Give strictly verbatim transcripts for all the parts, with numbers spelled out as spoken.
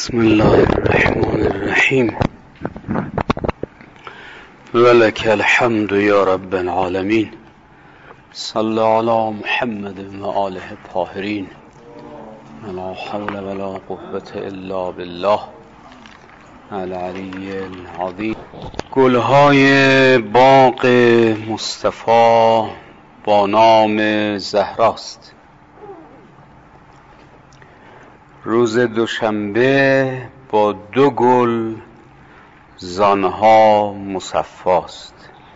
بسم الله الرحمن الرحیم ولک الحمد یا رب العالمین صلی علی محمد و آله الطاهرین لا حول ولا قوة الا بالله العلی العظیم. گلهای باغ مصطفی با نام زهراست. روز دوشنبه با دو گل زانها مصفاست.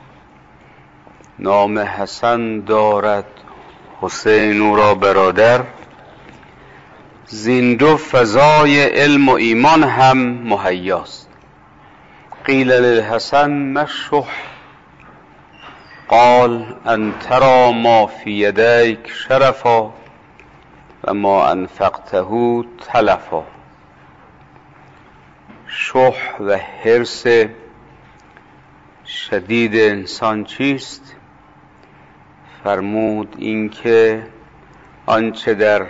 نام حسن دارد حسین او را برادر، زین دو فضای علم و ایمان هم مهیاست. قیل للحسن مشح قال ان ترى ما فی یدیک شرفا و ما انفقته تلفا. شح و حرص شدید انسان چیست؟ فرمود اینکه آنچه در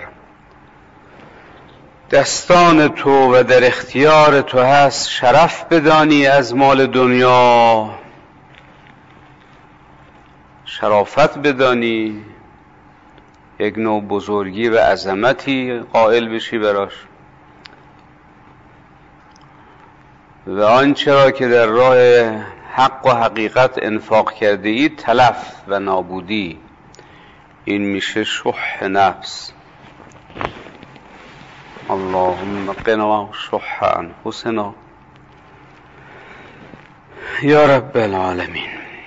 دستان تو و در اختیار تو هست شرف بدانی از مال دنیا، شرافت بدانی، یک نوع بزرگی و عظمتی قائل بشی براش، و آنچه را که در راه حق و حقیقت انفاق کرده ای تلف و نابودی. این میشه شح نفس. اللهم قنا شح انفسنا یا رب العالمین.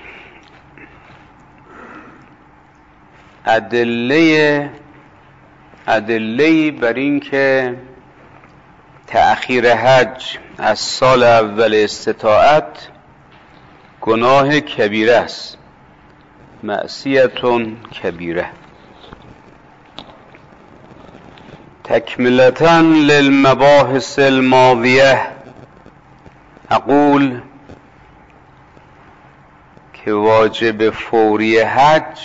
ادله ادله بر این که تأخیر حج از سال اول استطاعت گناه کبیره است، معصیتون کبیره. تکملة للمباحث الماضیه اقول که واجب فوری حج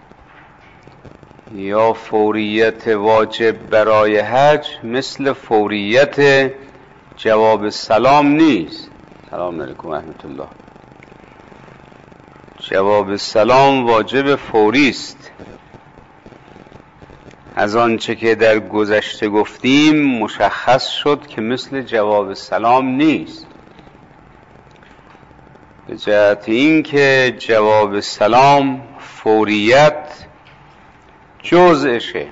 یا فوریت واجب برای حج مثل فوریت جواب سلام نیست. سلام علیکم رحمت الله. جواب سلام واجب فوری است. از آنچه که در گذشته گفتیم مشخص شد که مثل جواب سلام نیست، به جهت این که جواب سلام فوریت جزءشه،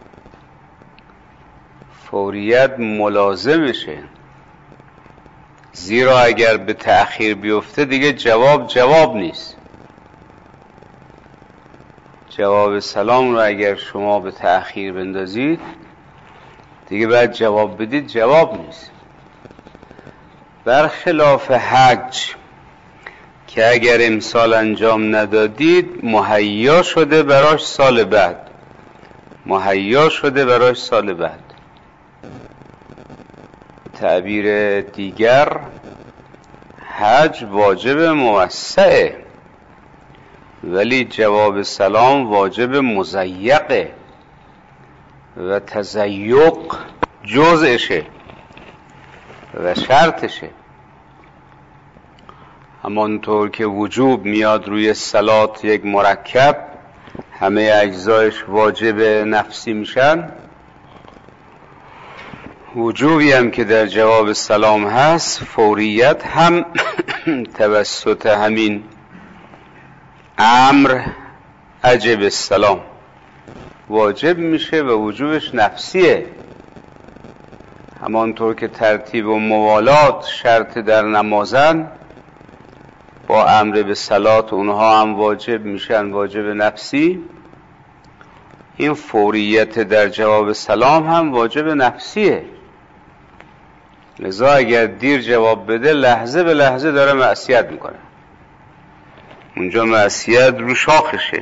فوریت ملازمشه. زیرا اگر به تأخیر بیفته دیگه جواب جواب نیست. جواب سلام رو اگر شما به تأخیر بندازید دیگه بعد جواب بدید جواب نیست. برخلاف حج که اگر امسال انجام ندادید مهیا شده براش سال بعد، مهیا شده براش سال بعد. تعبیر دیگر حج واجب موسعه، ولی جواب سلام واجب مضیقه و تضیق جزءشه و شرطشه. همانطور که وجوب میاد روی صلات یک مرکب، همه اجزایش واجب نفسی میشن، وجوبی هم که در جواب سلام هست فوریت هم توسط همین امر اجب السلام واجب میشه و وجوبش نفسیه. همانطور که ترتیب و موالات شرط در نمازن، با امر به صلات اونها هم واجب میشن، واجب نفسی. این فوریت در جواب سلام هم واجب نفسیه. لذا اگر دیر جواب بده لحظه به لحظه داره معصیت میکنه، اونجا معصیت رو شاخشه.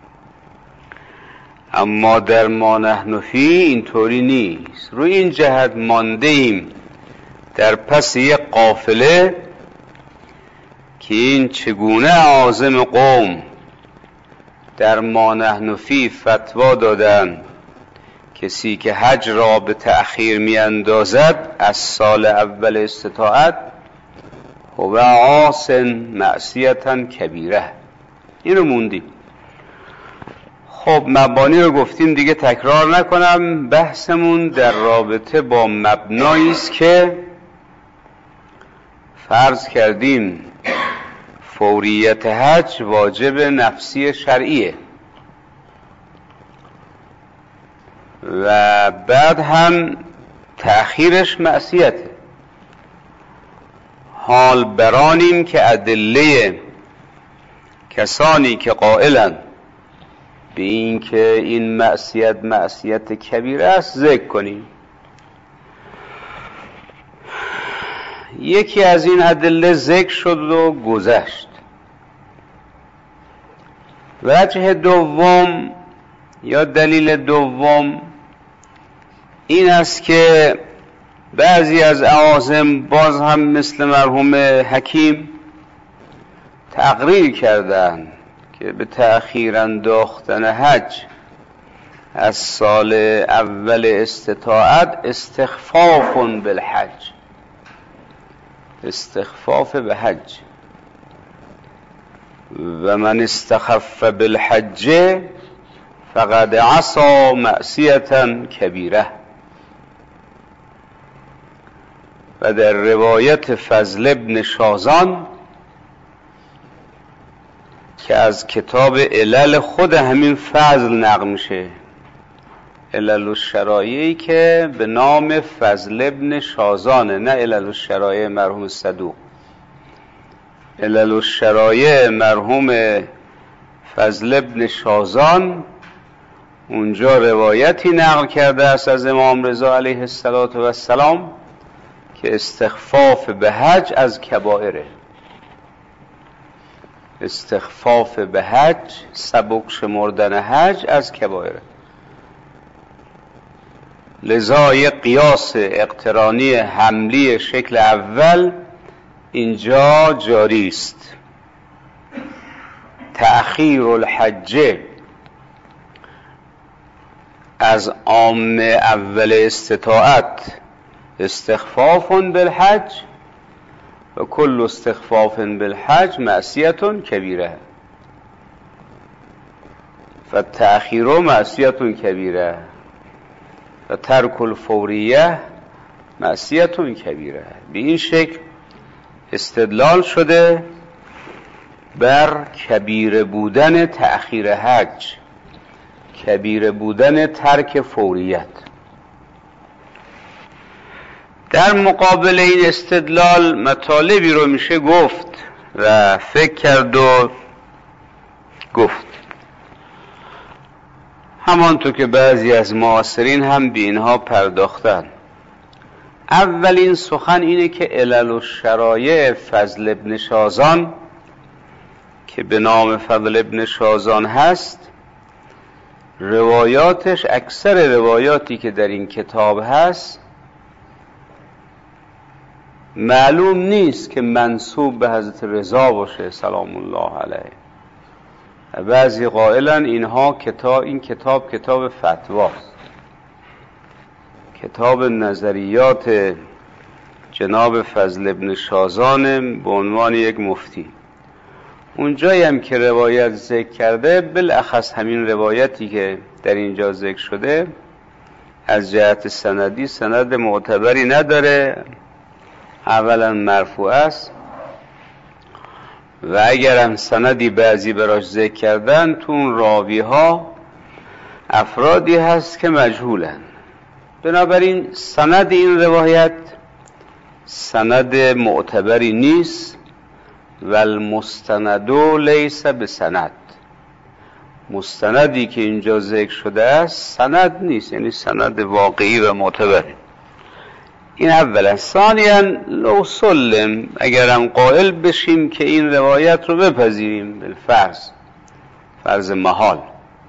اما در ما نحن فی اینطوری نیست. روی این جهت مانده ایم در پس یک قافله که این چگونه عازم قوم در ما نحن فی فتوا دادن کسی که حج را به تأخیر می اندازد از سال اول استطاعت هو عاص معصیتا کبیره. اینو موندیم. خب مبانی رو گفتیم دیگه تکرار نکنم. بحثمون در رابطه با مبنایی است که فرض کردیم فوریت حج واجب نفسی شرعیه و بعد هم تأخیرش معصیته. حال برانیم که ادله کسانی که قائلن به این که این معصیت معصیت کبیره است ذکر کنیم. یکی از این ادله ذکر شد و گذشت. وجه دوم یا دلیل دوم این است که بعضی از اعاظم باز هم مثل مرحوم حکیم تقریر کردند که به تأخیر انداختن حج از سال اول استطاعت استخفاف بالحج، استخفاف به حج. و من استخف بالحج فقد عصى معصیتا کبیره. و در روایت فضل ابن شازان که از کتاب علل خود همین فضل نقل میشه، علل الشرایعی که به نام فضل ابن شازانه، نه علل الشرایع مرحوم صدوق. علل الشرایع مرحوم فضل ابن شازان اونجا روایتی نقل کرده است از امام رضا علیه السلام که استخفاف به حج از کبائره. استخفاف به حج، سبک شمردن حج از کبائره. لذا یک قیاس اقترانی حملی شکل اول اینجا جاری است. تأخیر الحج از عام اول استطاعت استخفاف بالحج و کل استخفاف بالحج معصیت کبیره. فالتأخیر معصیت کبیره و ترک الفوریه معصیت کبیره. به این شکل استدلال شده بر کبیره بودن تأخیر حج، کبیره بودن ترک فوریت. در مقابل این استدلال مطالبی رو میشه گفت و فکر کرد و گفت، همانطور که بعضی از معاصرین هم به اینها پرداختن. اولین سخن اینه که علل الشرایع فضل ابن شازان که به نام فضل ابن شازان هست، روایاتش، اکثر روایاتی که در این کتاب هست معلوم نیست که منسوب به حضرت رضا باشه سلام الله علیه. بعضی قائلن اینها کتاب این کتاب کتاب فتواست، کتاب نظریات جناب فضل ابن شازان به عنوان یک مفتی. اونجایی هم که روایت ذکر کرده، بالاخص همین روایتی که در اینجا ذکر شده از جهت سندی سند معتبری نداره. اولا مرفوع است و اگر هم سندی بعضی براش ذکر کردن، تو اون راوی ها افرادی هست که مجهولن. بنابراین سند این روایت سند معتبری نیست و المستندو لیس بسند. مستندی که اینجا ذکر شده است سند نیست، یعنی سند واقعی و معتبری. این اولا. ثانیاً لو سلم، اگرم قائل بشیم که این روایت رو بپذیریم بالفرض، فرض محال،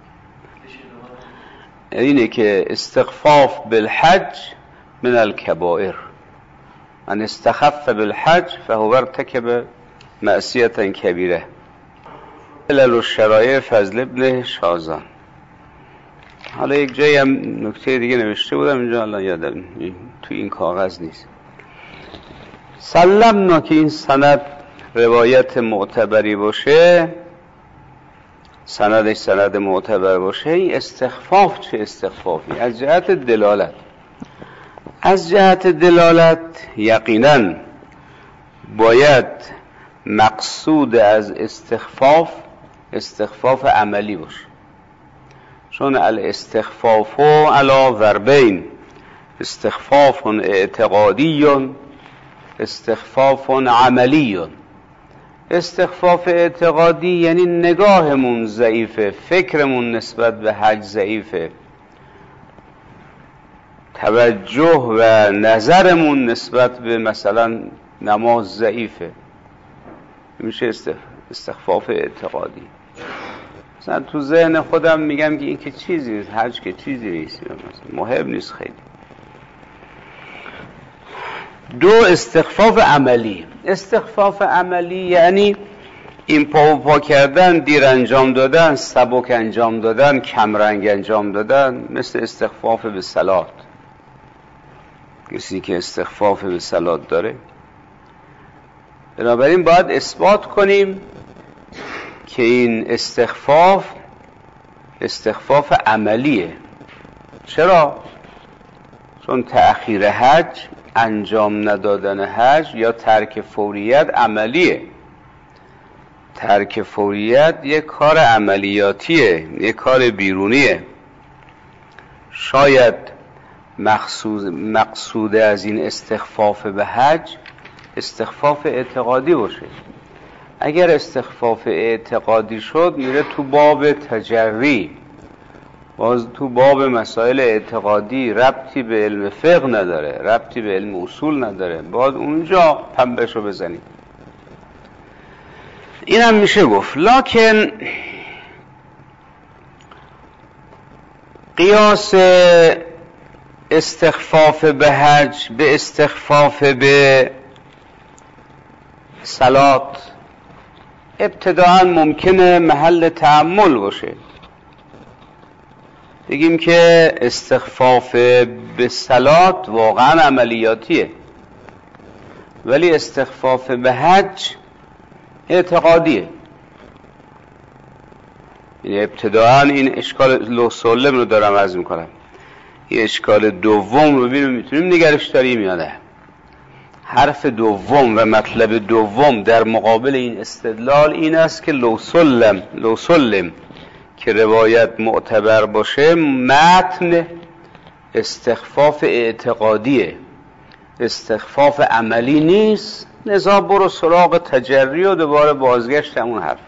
اینه که استخفاف بالحج من الكبائر، من استخف بالحج فهو ارتكب معصیة کبیره. علل الشرایع فضل ابن شازان. حالا یک جایی هم نکته دیگه نوشته بودم اینجا، الان یادم تو این کاغذ نیست. سلمنا که این سند روایت معتبری باشه، سندش سند معتبر باشه، این استخفاف چه استخفافی؟ از جهت دلالت از جهت دلالت یقینا باید مقصود از استخفاف استخفاف عملی باشه، چون الاستخفاف علی ضربین، استخفاف اعتقادی، استخفاف عملی. استخفاف اعتقادی یعنی نگاهمون ضعیفه، فکرمون نسبت به حج ضعیفه، توجه و نظرمون نسبت به مثلا نماز ضعیفه، میشه استخفاف اعتقادی. مثلا تو ذهن خودم میگم که این که چیزی نیست، حج که چیزی نیست، مهم نیست خیلی. دو، استخفاف عملی. استخفاف عملی یعنی این پا و پا کردن، دیر انجام دادن، سبک انجام دادن، کمرنگ انجام دادن، مثل استخفاف به صلات. کسی که استخفاف به صلات داره، بنابراین باید اثبات کنیم که این استخفاف استخفاف عملیه. چرا؟ چون تأخیر حج، انجام ندادن حج یا ترک فوریت عملیه. ترک فوریت یک کار عملیاتیه، یک کار بیرونیه. شاید مقصود مقصود از این استخفاف به حج استخفاف اعتقادی باشه. اگر استخفاف اعتقادی شد میره تو باب تجری، باز تو باب مسائل اعتقادی ربطی به علم فقه نداره، ربطی به علم اصول نداره، باید اونجا پنبهشو بزنیم. این هم میشه گفت. لکن قیاس استخفاف به حج به استخفاف به صلات ابتداعا ممکنه محل تأمل باشه. بگیم که استخفاف به صلات واقعا عملیاتیه، ولی استخفاف به حج اعتقادیه. یعنی ابتداعا این اشکال لوسولم رو دارم عرض میکنم، این اشکال دوم رو ببینیم میتونیم نگرش داریم یا نه. حرف دوم و مطلب دوم در مقابل این استدلال این است که لوسلم لوسلم که روایت معتبر باشه، متن استخفاف اعتقادیه، استخفاف عملی نیست. لذا برو سراغ تجری و دوباره بازگشت همون حرف.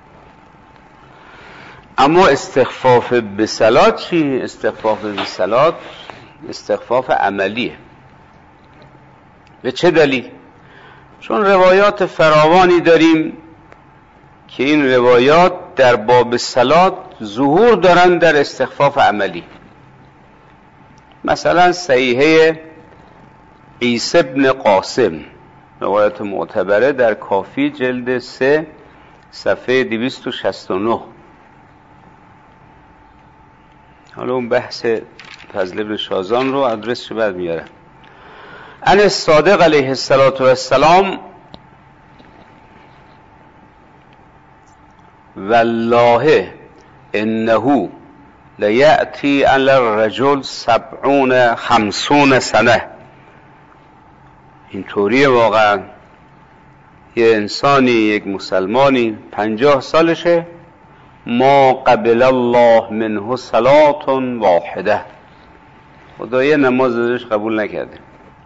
اما استخفاف به صلات چی؟ استخفاف به صلات استخفاف عملیه. به چه دلیل؟ چون روایات فراوانی داریم که این روایات در باب صلات ظهور دارن در استخفاف عملی. مثلا صحیحه عیسی بن قاسم، روایت معتبره در کافی جلد سه صفحه دویست و شصت و نه. حالا اون بحث فضل بن شازان رو ادرسش بعد میارم. ان الصادق علیه السلام والله انه لیأتی علی الرجل سبعون خمسون سنه. اینطوریه واقعا، یه انسانی، یک مسلمانی پنجاه سالشه، ما قبل الله منه صلاة واحده، خدا یه نماز ازش قبول نکرده.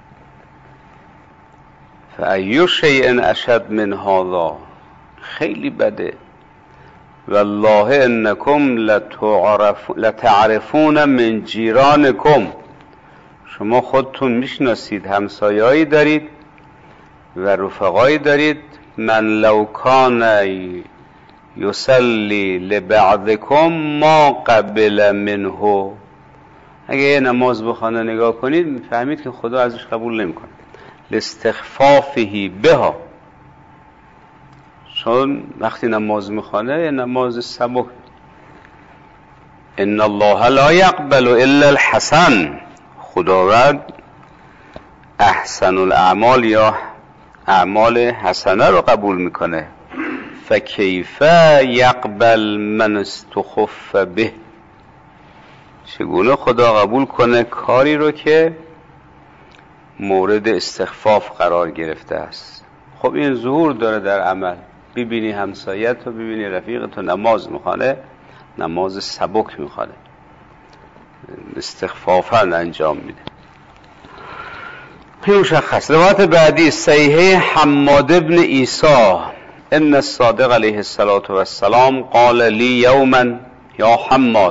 فأی شیء اشد من هذا، خیلی بده. والله انکم لتعرف لتعرفون من جیرانکم، شما خودتون میشناسید، همسایه‌ای دارید و رفقایی دارید. من لو کان یصلی لبعضکم ما قبل منه، اگه یه نماز بخونه نگاه کنید میفهمید که خدا ازش قبول نمیکنه. لاستخفافه بها، چون وقتی نماز میخونه یه نماز سبک. ان الله لا یقبل الا الحسن، خداوند احسن الاعمال یا اعمال حسنه رو قبول میکنه. فکیف یقبل من استخف به، چگونه خدا قبول کنه کاری رو که مورد استخفاف قرار گرفته است. خب این ظهور داره در عمل. ببینی همسایت رو، ببینی رفیقت رو نماز میخوانه، نماز سبک میخوانه، استخفافا انجام میده. این مشخص. روایت بعدی صحیح حماد ابن عیسی ان الصادق علیه الصلاة والسلام قال لی یوما یا حماد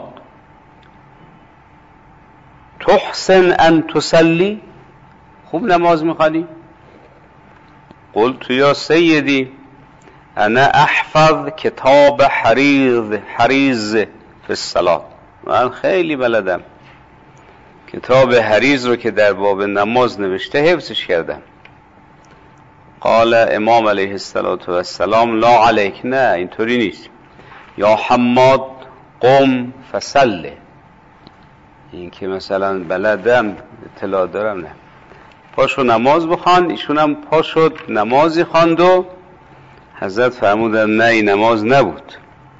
تحسن ان تصلی، خوب نماز میخوانی؟ قلت یا سیدی انا احفظ کتاب حریز حریز فی الصلاة، من خیلی بلدم کتاب حریز رو که در باب نماز نوشته حفظش کردم. قال امام علیه الصلاة والسلام لا علیک، نه اینطوری نیست. یا حماد قم فصل، این که مثلا بلدم اطلاع دارم، نه، پاشو نماز بخوان. ایشون هم پاشد نمازی خواند و حضرت فرمودن نه این نماز نبود.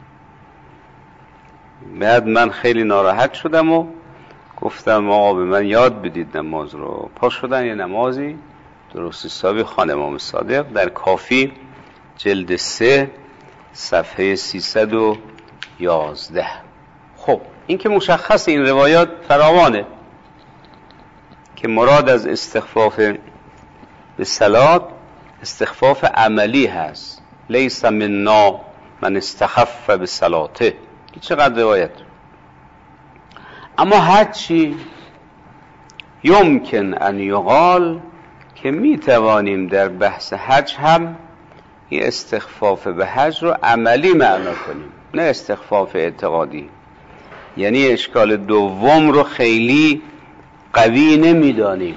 بعد من خیلی ناراحت شدم و گفتم آقا به من یاد بدید نماز رو. پا شدن یه نمازی درست حسابی خوان امام صادق در کافی جلد سه صفحه سیصد و یازده. خب این که مشخص این روایات فراوانه که مراد از استخفاف به صلات استخفاف عملی هست. لیس منا من استخف به صلاته. چقدر روایت. اما هرچی یمکن ان یقال که می توانیم در بحث حج هم این استخفاف به حج رو عملی معنا کنیم، نه استخفاف اعتقادی. یعنی اشکال دوم رو خیلی قوی نمیدانیم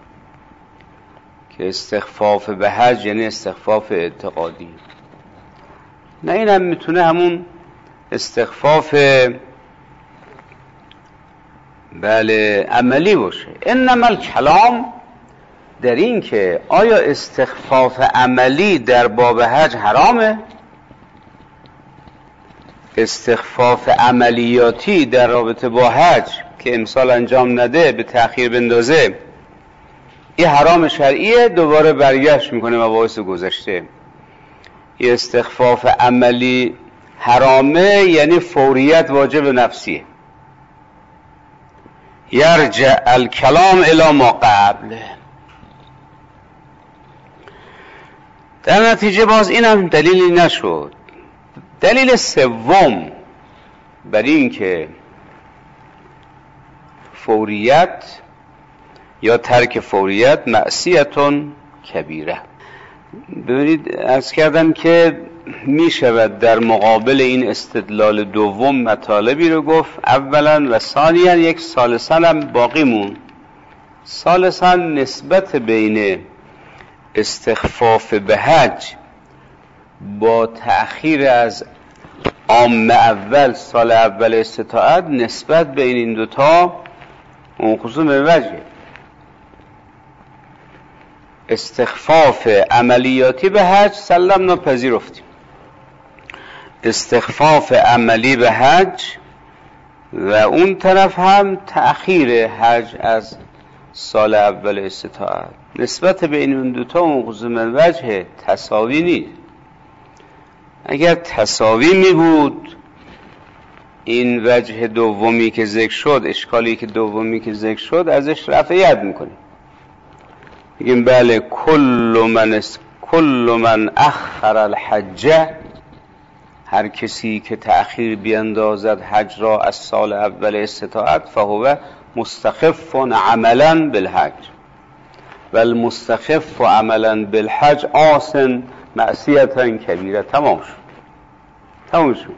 که استخفاف به حج یعنی استخفاف اعتقادی. نه، این هم میتونه همون استخفاف بله عملی باشه. انما الکلام در این که آیا استخفاف عملی در باب حج حرامه؟ استخفاف عملیاتی در رابطه با حج که امسال انجام نده به تأخیر بندازه، این حرام شرعیه. دوباره برگشت میکنه مباحث گذشته. این استخفاف عملی حرامه یعنی فوریت واجب نفسیه. یرجع الکلام الی ما قبل. در نتیجه باز اینم دلیلی نشد. دلیل سوم بر این که فوریت یا ترک فوریت معصیتون کبیره. ببینید عرض کردم که می شود در مقابل این استدلال دوم مطالبی رو گفت. اولا و ثانیا یک ثالثا هم باقی مون. ثالثا نسبت بین استخفاف به حج با تأخیر از عام اول سال اول استطاعت، نسبت بین این دوتا اون خصوص به وجه استخفاف عملیاتی به حج سلم نپذیرفتیم. استخفاف عملی به حج و اون طرف هم تأخیر حج از سال اول استطاعت، نسبت بین اون دوتا اون خصوص به وجه تساوی نیست. اگر تساوی می بود این وجه دومی که ذکر شد، اشکالی که دومی که ذکر شد، ازش رفع ید میکنیم. میگیم بله کل من اس... کل من اخر الحج، هر کسی که تأخیر بیندازد حج را از سال اول استطاعت، فهو مستخف عملا بالحج و المستخف عملا بالحج آسن معصیتا کبیره. تمام شد تمام شد.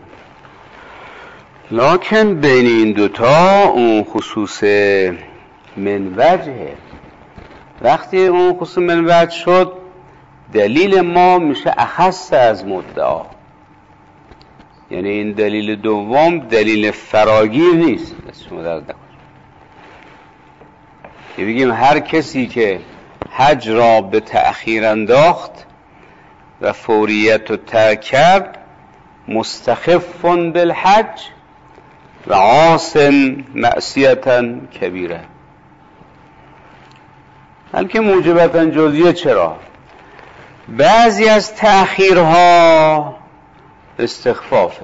لکن بین این دوتا اون خصوص من وجهه. وقتی اون خصوص من وجه شد، دلیل ما میشه اخص از مدعا. یعنی این دلیل دوم دلیل فراگیر نیست. شما درد نکنید که بگیم هر کسی که حج را به تأخیر انداخت و فوریت رو ترک کرد مستخف بالحج و عاص معصیتا کبیره، بلکه موجبتا جزئیه. چرا؟ بعضی از تأخیرها استخفافه،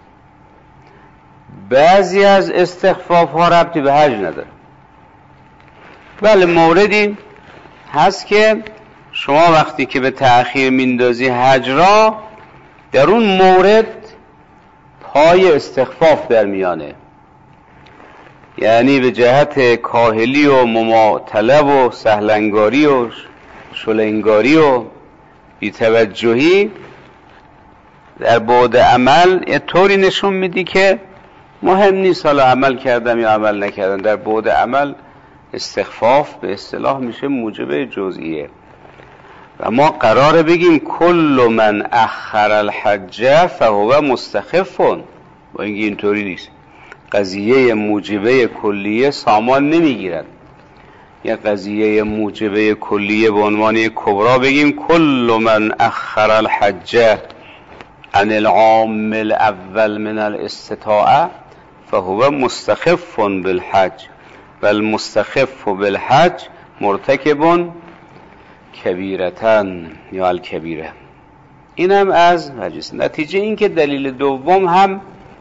بعضی از استخفافها ربطی به حج نداره. بله موردی هست که شما وقتی که به تأخیر میندازی حج را، در اون مورد پای استخفاف در میانه، یعنی به جهت کاهلی و مماطله و سهلنگاری و شلنگاری و بی‌توجهی در بعد عمل یه طوری نشون میدی که مهم نیست حالا عمل کردم یا عمل نکردم. در بعد عمل استخفاف به اصطلاح میشه موجب جزئیه و ما قراره بگیم کل من اخر الحج فهو مستخف. با اینکه اینطوری نیست، قضیه موجبه کلیه سامان نمیگیرد. یه قضیه موجبه کلیه به عنوان کبرا بگیم کل من اخر الحج عن العام الاول من الاستطاعه فهو مستخف بالحج و المستخف بالحج مرتکب کبیرتن یا الکبیره. این هم از حدیث. نتیجه این که دلیل دوم هم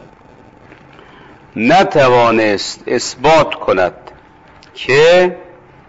نتوانست اثبات کند که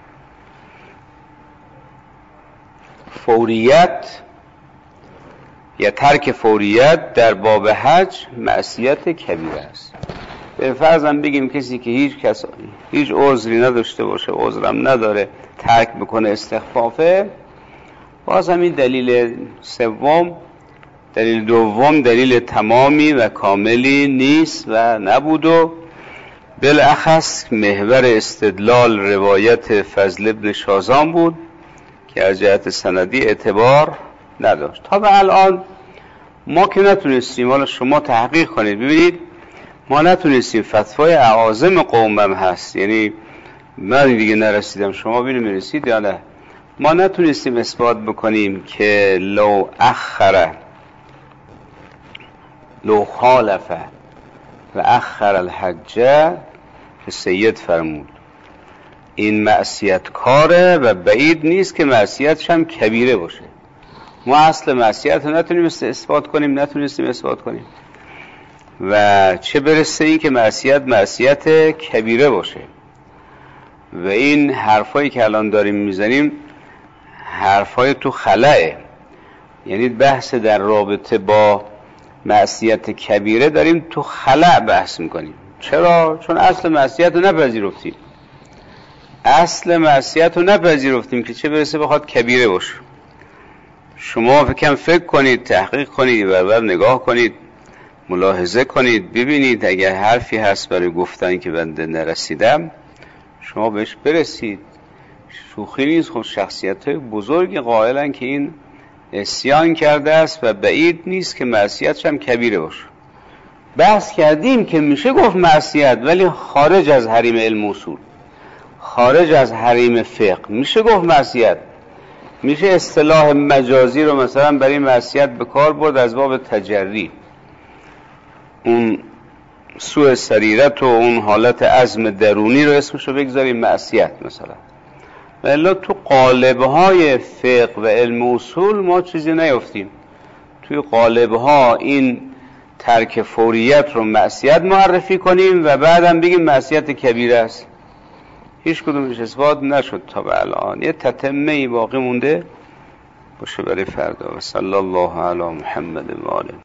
فوریت یا ترک فوریت در باب حج معصیت کبیره است. به فرضم بگیم کسی که هیچ کس هیچ عذری نداشته باشه، عذرم نداره، ترک بکنه استخفافه، باز همین دلیل سوم دلیل دوم دلیل تمامی و کاملی نیست و نبود و بالاخص محور استدلال روایت فضل ابن شازان بود که از جهت سندی اعتبار نداشت. تا به الان ما که نتونستیم، حالا شما تحقیق کنید ببینید، ما نتونستیم، فتوای اعاظم قومم هست، یعنی من دیگه نرسیدم، شما ببینید میرسید یا نه، ما نتونستیم اثبات بکنیم که لو اخره لو خالفه و اخر الحج که سید فرمود این معصیت کاره و بعید نیست که معصیتش هم کبیره باشه. ما اصل معصیت رو نتونیم اثبات کنیم، نتونستیم اثبات کنیم و چه برسه این که معصیت معصیت کبیره باشه. و این حرفایی که الان داریم میزنیم حرفای تو خلأه، یعنی بحث در رابطه با معصیت کبیره داریم تو خلأ بحث میکنیم. چرا؟ چون اصل معصیت رو نپذیرفتیم، اصل معصیت رو نپذیرفتیم که چه برسه بخواد کبیره باشه. شما فکر فکر کنید، تحقیق کنید، بربر نگاه کنید، ملاحظه کنید، ببینید اگر حرفی هست برای گفتن که بنده نرسیدم شما بهش برسید. شوخی نیست. خب شخصیت های بزرگی قائلن که این عصیان کرده است و بعید نیست که معصیتش هم کبیره باشه. بحث کردیم که میشه گفت معصیت ولی خارج از حریم علم اصول، خارج از حریم فقه میشه گفت معصیت. میشه اصطلاح مجازی رو مثلا برای معصیت به کار برد از باب تجری، اون سوء سریرت و اون حالت عزم درونی رو اسمشو بگذاریم معصیت مثلا. ولی تو قالب‌های فقه و علم اصول ما چیزی نیافتیم. توی قالب‌ها این ترک فوریت رو معصیت معرفی کنیم و بعدم بگیم معصیت کبیره است. هیچ کدومش اثبات نشد تا به الان. یه تتمه‌ای باقی مونده باشه برای فردا. و صلی الله علی محمد و آله.